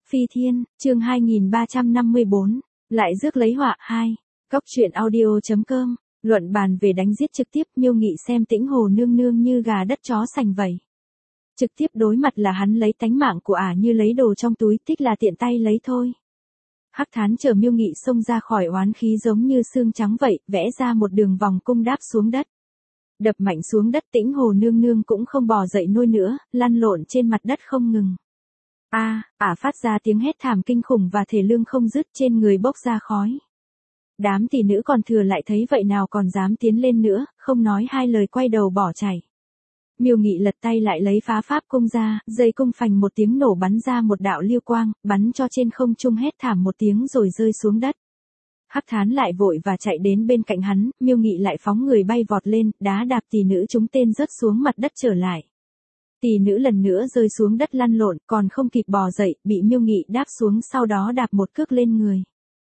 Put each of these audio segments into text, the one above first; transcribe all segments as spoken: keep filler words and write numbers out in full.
Phi Thiên, chương hai nghìn ba trăm năm mươi bốn, lại rước lấy họa hai. Cóc truyện audio chấm com, luận bàn về đánh giết trực tiếp. Miêu Nghị xem Tĩnh Hồ nương nương như gà đất chó sành vậy. Trực tiếp đối mặt là hắn lấy tánh mạng của ả như lấy đồ trong túi, thích là tiện tay lấy thôi. Hắc Thán chờ Miêu Nghị xông ra khỏi oán khí giống như xương trắng vậy, vẽ ra một đường vòng cung đáp xuống đất. Đập mạnh xuống đất, Tĩnh Hồ nương nương cũng không bò dậy nôi nữa, lăn lộn trên mặt đất không ngừng. A, ả phát ra tiếng hét thảm kinh khủng và thể lương không dứt, trên người bốc ra khói. Đám tỷ nữ còn thừa lại thấy vậy nào còn dám tiến lên nữa, không nói hai lời quay đầu bỏ chạy. Miêu Nghị lật tay lại lấy phá pháp cung ra, dây cung phành một tiếng nổ bắn ra một đạo lưu quang, bắn cho trên không trung hét thảm một tiếng rồi rơi xuống đất. Hắc Thán lại vội và chạy đến bên cạnh hắn, Miêu Nghị lại phóng người bay vọt lên, đá đạp tỷ nữ chúng tên rớt xuống mặt đất trở lại. Tỷ nữ lần nữa rơi xuống đất lăn lộn, còn không kịp bò dậy, bị Miêu Nghị đáp xuống, sau đó đạp một cước lên người.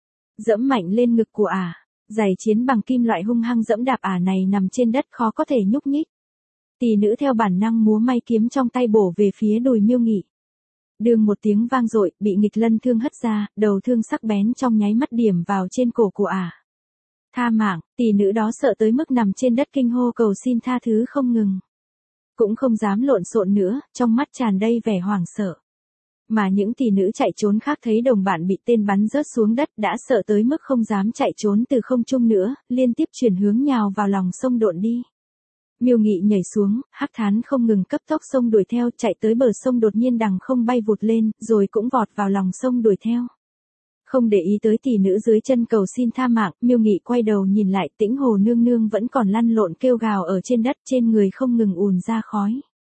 Dẫm mạnh lên ngực của ả, giày chiến bằng kim loại hung hăng dẫm đạp ả này nằm trên đất khó có thể nhúc nhích. Tỷ nữ theo bản năng múa may kiếm trong tay bổ về phía đùi Miêu Nghị. Đương một tiếng vang dội, bị nghịch lân thương hất ra, đầu thương sắc bén trong nháy mắt điểm vào trên cổ của ả. Tha mạng, tỷ nữ đó sợ tới mức nằm trên đất kinh hô cầu xin tha thứ không ngừng. Cũng không dám lộn xộn nữa, trong mắt tràn đầy vẻ hoảng sợ. Mà những tỷ nữ chạy trốn khác thấy đồng bạn bị tên bắn rớt xuống đất đã sợ tới mức không dám chạy trốn từ không trung nữa, liên tiếp chuyển hướng nhào vào lòng sông độn đi. Miêu Nghị nhảy xuống, Hắc Thán không ngừng cấp tốc sông đuổi theo, chạy tới bờ sông đột nhiên đằng không bay vụt lên, rồi cũng vọt vào lòng sông đuổi theo. Không để ý tới tỷ nữ dưới chân cầu xin tha mạng, Miêu Nghị quay đầu nhìn lại, Tĩnh Hồ nương nương vẫn còn lăn lộn kêu gào ở trên đất, trên người không ngừng ùn ra khói.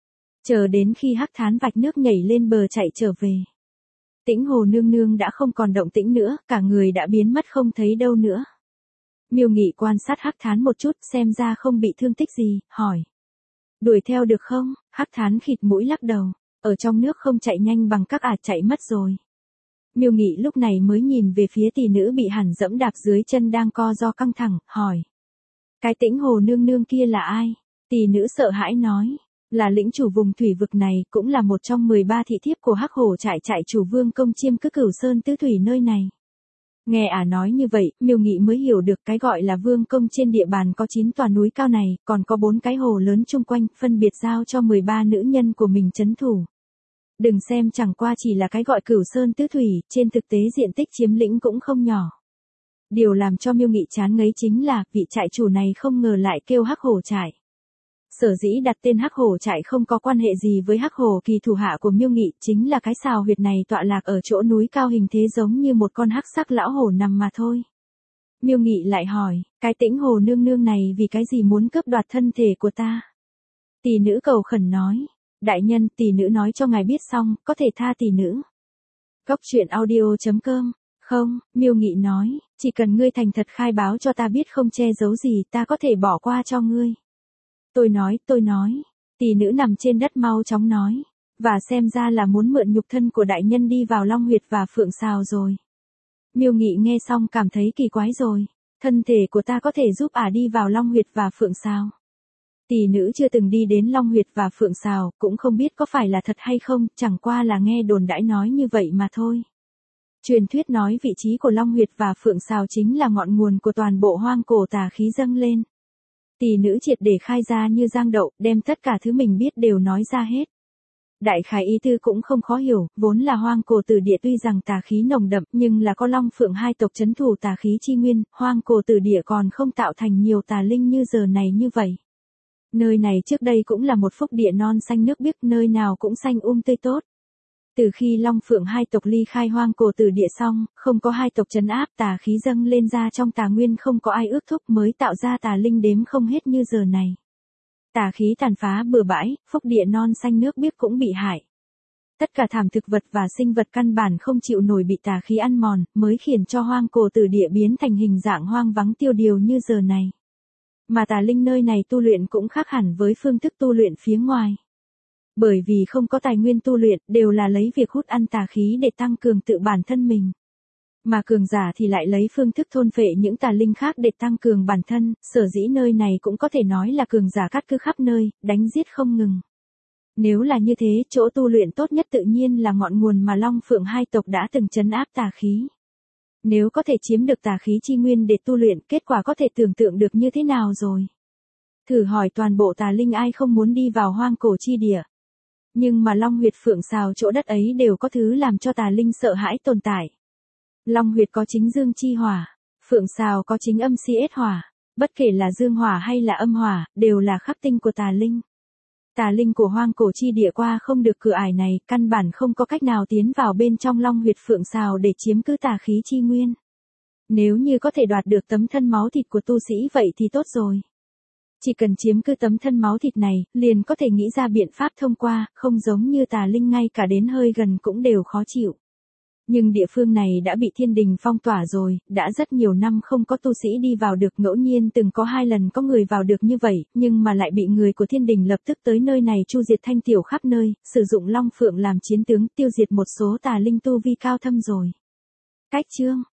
Chờ đến khi Hắc Thán vạch nước nhảy lên bờ chạy trở về. Tĩnh Hồ nương nương đã không còn động tĩnh nữa, cả người đã biến mất không thấy đâu nữa. Miêu Nghị quan sát Hắc Thán một chút, xem ra không bị thương tích gì, hỏi. Đuổi theo được không? Hắc Thán khịt mũi lắc đầu, ở trong nước không chạy nhanh bằng các ả, chạy mất rồi. Miêu Nghị lúc này mới nhìn về phía tỷ nữ bị hẳn dẫm đạp dưới chân đang co do căng thẳng, hỏi. Cái Tĩnh Hồ nương nương kia là ai? Tỷ nữ sợ hãi nói. Là lĩnh chủ vùng thủy vực này, cũng là một trong mười ba thị thiếp của Hắc Hổ trại trại chủ Vương Công Chiêm cứ Cửu Sơn Tứ Thủy nơi này. Nghe ả nói như vậy, Miêu Nghị mới hiểu được cái gọi là vương công trên địa bàn có chín tòa núi cao này, còn có bốn cái hồ lớn chung quanh, phân biệt giao cho mười ba nữ nhân của mình trấn thủ. Đừng xem chẳng qua chỉ là cái gọi Cửu Sơn Tứ Thủy, trên thực tế diện tích chiếm lĩnh cũng không nhỏ. Điều làm cho Miêu Nghị chán ngấy chính là, vị trại chủ này không ngờ lại kêu Hắc Hổ trại. Sở dĩ đặt tên Hắc Hổ trại không có quan hệ gì với Hắc Hổ Kỳ thủ hạ của Miêu Nghị, chính là cái sào huyệt này tọa lạc ở chỗ núi cao hình thế giống như một con hắc sắc lão hổ nằm mà thôi. Miêu Nghị lại hỏi, cái Tĩnh Hồ nương nương này vì cái gì muốn cướp đoạt thân thể của ta? Tỷ nữ cầu khẩn nói, đại nhân, tỷ nữ nói cho ngài biết xong, có thể tha tỷ nữ. Cóc truyện audio chấm com. Không, Miêu Nghị nói, chỉ cần ngươi thành thật khai báo cho ta biết không che giấu gì, ta có thể bỏ qua cho ngươi. Tôi nói, tôi nói, tỷ nữ nằm trên đất mau chóng nói, và xem ra là muốn mượn nhục thân của đại nhân đi vào Long Huyệt và Phượng Sào rồi. Miêu Nghị nghe xong cảm thấy kỳ quái rồi, thân thể của ta có thể giúp ả đi vào Long Huyệt và Phượng Sào. Tỷ nữ chưa từng đi đến Long Huyệt và Phượng Sào, cũng không biết có phải là thật hay không, chẳng qua là nghe đồn đãi nói như vậy mà thôi. Truyền thuyết nói vị trí của Long Huyệt và Phượng Sào chính là ngọn nguồn của toàn bộ hoang cổ tà khí dâng lên. Tỷ nữ triệt để khai ra như giang đậu, đem tất cả thứ mình biết đều nói ra hết. Đại khái ý tư cũng không khó hiểu, vốn là hoang cổ tử địa tuy rằng tà khí nồng đậm, nhưng là có Long Phượng hai tộc trấn thủ tà khí chi nguyên, hoang cổ tử địa còn không tạo thành nhiều tà linh như giờ này như vậy. Nơi này trước đây cũng là một phúc địa non xanh nước biếc, nơi nào cũng xanh um tươi tốt. Từ khi Long Phượng hai tộc ly khai hoang cổ tử địa xong, không có hai tộc trấn áp tà khí dâng lên ra trong tà nguyên, không có ai ước thúc mới tạo ra tà linh đếm không hết như giờ này. Tà khí tàn phá bừa bãi, phúc địa non xanh nước biếc cũng bị hại. Tất cả thảm thực vật và sinh vật căn bản không chịu nổi bị tà khí ăn mòn, mới khiến cho hoang cổ tử địa biến thành hình dạng hoang vắng tiêu điều như giờ này. Mà tà linh nơi này tu luyện cũng khác hẳn với phương thức tu luyện phía ngoài. Bởi vì không có tài nguyên tu luyện, đều là lấy việc hút ăn tà khí để tăng cường tự bản thân mình. Mà cường giả thì lại lấy phương thức thôn phệ những tà linh khác để tăng cường bản thân, sở dĩ nơi này cũng có thể nói là cường giả cát cứ khắp nơi, đánh giết không ngừng. Nếu là như thế, chỗ tu luyện tốt nhất tự nhiên là ngọn nguồn mà Long Phượng hai tộc đã từng trấn áp tà khí. Nếu có thể chiếm được tà khí chi nguyên để tu luyện, kết quả có thể tưởng tượng được như thế nào rồi. Thử hỏi toàn bộ tà linh ai không muốn đi vào hoang cổ chi địa. Nhưng mà Long huyệt Phượng Sào chỗ đất ấy đều có thứ làm cho tà linh sợ hãi tồn tại. Long huyệt có chính dương chi hỏa, Phượng Sào có chính âm si ết hỏa, bất kể là dương hỏa hay là âm hỏa, đều là khắc tinh của tà linh. Tà linh của hoang cổ chi địa qua không được cửa ải này, căn bản không có cách nào tiến vào bên trong Long huyệt Phượng Sào để chiếm cứ tà khí chi nguyên. Nếu như có thể đoạt được tấm thân máu thịt của tu sĩ vậy thì tốt rồi. Chỉ cần chiếm cứ tấm thân máu thịt này, liền có thể nghĩ ra biện pháp thông qua, không giống như tà linh ngay cả đến hơi gần cũng đều khó chịu. Nhưng địa phương này đã bị thiên đình phong tỏa rồi, đã rất nhiều năm không có tu sĩ đi vào được, ngẫu nhiên từng có hai lần có người vào được như vậy, nhưng mà lại bị người của thiên đình lập tức tới nơi này chu diệt thanh tiểu khắp nơi, sử dụng Long Phượng làm chiến tướng tiêu diệt một số tà linh tu vi cao thâm rồi. Cách chương